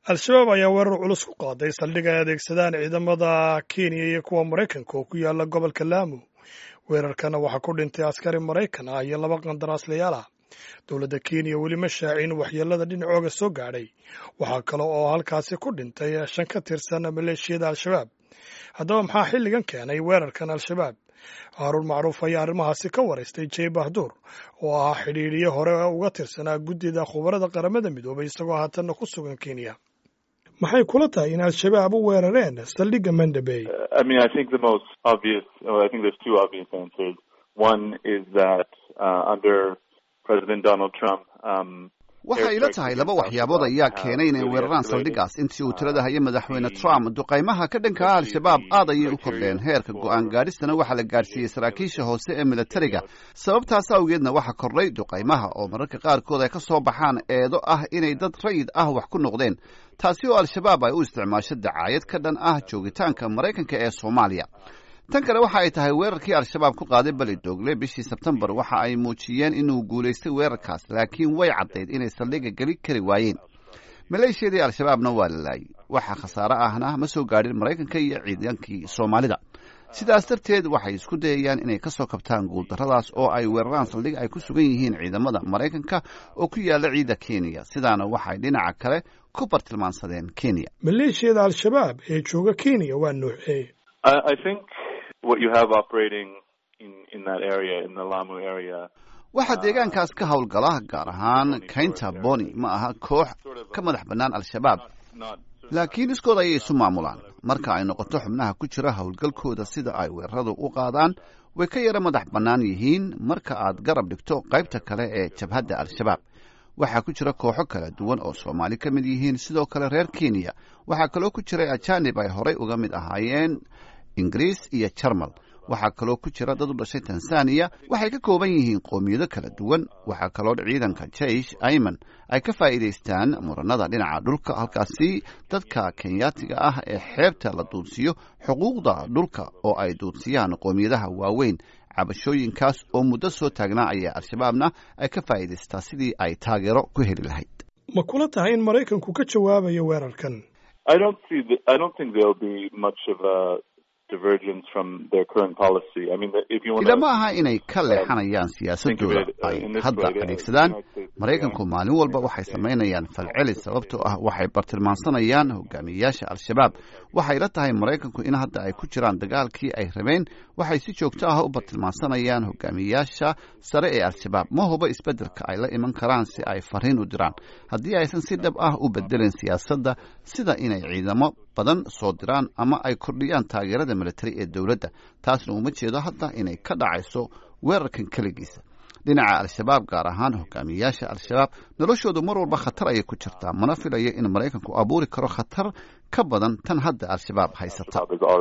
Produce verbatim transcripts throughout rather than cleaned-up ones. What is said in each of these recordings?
al-shabaab ayaa weerar culus ku qaaday saldhig ay adeegsadaan ciidamada kenya iyo kuwa maraykanka oo ku yaala gobolka laamu weerarkana waxaa ku dhintay askari maraykan ah iyo laba qandaraaslayaal ah dowladda kenya weli ma shaacin waxyeelada dhinacooga soo gaadhay waxaa kale oo halkaasi ku dhintay shan ka tirsan maleeshiyada al-shabaab haddaba maxaa xilligan keenay weerarkan al-shabaab haaruun macruuf ayaa arrimahaasi ka waraystay jey bahduur oo ah xidhiidhiye hore uga tirsanaa guddida khubarada qaramada midoobay isagoo haatanna ku sugan kenya maxay kula tahay in al-shabaab u weerareen saldhigga mandabey I mean, I think the most obvious, well, I think there's two obvious answers. One is that uh, under President Donald Trump, um, waxay ila tahay laba waxyaabood ayaa keenay inay weeraraan saldhiggaas intii uu tirada hayay madaxweyne Trump duqaymaha ka dhanka ah al-shabaab aad ayay u kordheen heerka go'aan gaadhistana waxaa la gaadhsiiyey saraakiisha hoose ee militariga sababtaas awgeedna waxaa kordhay duqaymaha oo mararka qaarkood ay ka soo baxaan eedo ah inay dad rayid ah wax ku noqdeen taasi oo al-shabaab ay u isticmaasho dacaayad ka dhan ah joogitaanka maraykanka ee Soomaaliya tan kale waxa ay tahay weerarkii al-shabaab ku qaaday Balidoogle bishii Sebtembar waxa ay muujiyeen inuu guulaystay weerarkaas laakiin way caddayd inay saldhigga geli kari waayeen maleeshiyadii al-shabaabna waa la laayay waxa khasaare ahna ma soo gaadhin maraykanka iyo ciidankii Soomaalida sidaas darteed waxay isku dayayaan inay ka soo kabtaan guuldarradaas oo ay weeraraan saldhig ay ku sugan yihiin ciidamada maraykanka oo ku yaala ciida Kenya sidaana waxay dhinaca kale ku bartilmaansadeen Kenya maleeshiyada al-shabaab ee jooga Kenya waa nuuxee I think what you have operating in in that area in the Lamu area waxa deegaankaas ka howlgala gaar ahaan kaynta Boni ma aha koox ka madax bannaan al-shabaab laakiin iskood ayay isu maamulaan marka ay noqoto xubnaha ku jira howlgalkooda sida ay weeraradu u qaadaan way ka yara madax bannaan yihiin marka aad garab dhigto qaybta kale ee jabhadda al-shabaab waxaa ku jira kooxo kala duwan oo Soomaali ka mid yihiin sidoo kale reer Kenya waxaa kaloo ku jira ajaanib ay horey uga mid ahaayeen Ingiriis iyo Jarmal waxaa kaloo ku jira dad u dhashay Tansaaniya waxay ka kooban yihiin qoomiyado kala duwan waxaa kaloo ciidanka Jaysh Ayman ay ka faa'iideystaan muranada dhinaca dhulka halkaasi dadka Kenyaatiga ah ee xeebta la duudsiyo xuquuqda dhulka oo ay duudsiyaan qoomiyadaha waaweyn cabashooyinkaas oo muddo soo taagnaa ayaa al-shabaabna ay ka faa'iideystaa sidii ay taageero ku heli lahayd ma kula tahay in Maraykanku ka jawaabayo weerarkan I don't see the, I don't think there'll be much of a divergence from their current policy. I mean, if you want ila ma aha inay ka leexanayaan siyaasadooda ay hadda adeegsadaan maraykanku maalin walba waxay samaynayaan falceli sababtoo ah waxay bartilmaansanayaan hogaamiyayaasha al-shabaab waxay la tahay maraykanku in hadda ay ku jiraan dagaalkii ay rabeen waxay si joogto ah u bartilmaansanayaan hogaamiyayaasha sare ee al-shabaab ma huba isbeddelka ay la iman karaan si ay fariin u diraan haddii aysan si dhab ah u bedelin siyaasadda sida inay ciidamo badan soo diraan ama ay kordhiyaan taageerada militari ee dowladda taasna uma jeedo hadda inay ka dhacayso weerarkan keligiisa dhinaca al-shabaab gaar ahaan hogaamiyayaasha al-shabaab noloshoodu mar walba khatar ayay ku jirtaa mana filayo in maraykanku abuuri karo khatar ka badan tan hadda al-shabaab haysata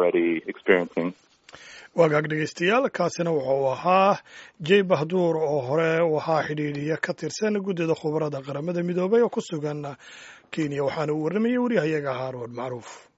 waagaag dhegaystayaal kaasina wuxuu ahaa jey bahduur oo hore u ahaa xidhiidhiye ka tirsan guddida khubarada qaramada midoobay oo ku sugan Kenya waxaana uu warramayay wariyahayaga Haaruun Macruuf